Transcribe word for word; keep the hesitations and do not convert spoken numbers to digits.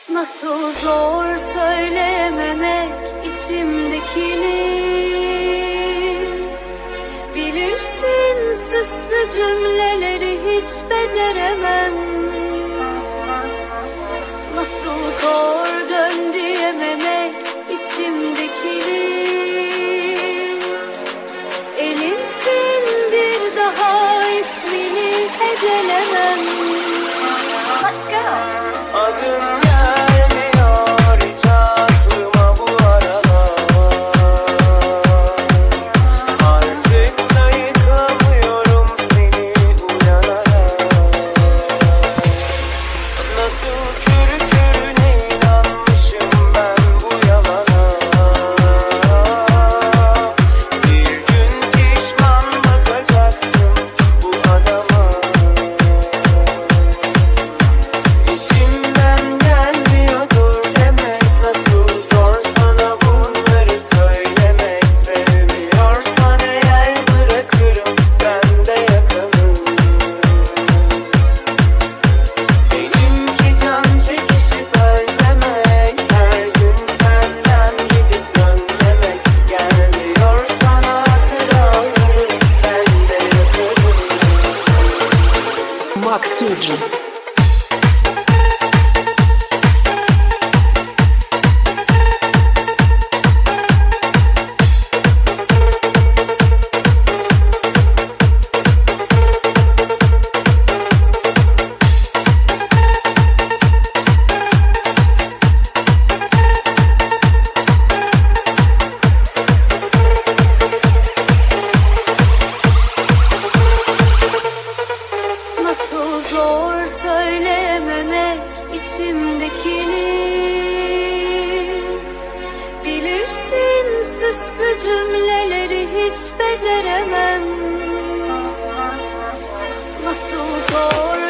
Nasıl zor söylememek içimdekini. Bilirsin süslü cümleleri hiç beceremem. Nasıl zor dön diyememek içimdekini. Elinsin bir daha ismini hecelemem. Let's go. Adın gelmiyor hiç aklıma bu aralar. Artık sayıklamıyorum seni uyanarak. Nasıl körü körüne inanmışım ben bu yalana. Bir gün pişman bakacaksın bu adama. İçimden gelmiyordur demek, nasıl zor sana bunları söylemek. Sevmiyorsan eğer bırakırım ben de yakanı. Benimki can çekişip ölmemek, her gün senden gidip dönmemek. Gelmiyor sana hatıraları, ben de yakarım. Max Tucci. Nasıl zor söylememek içimdekini. Bilirsin süslü cümleleri hiç beceremem. Nasıl zor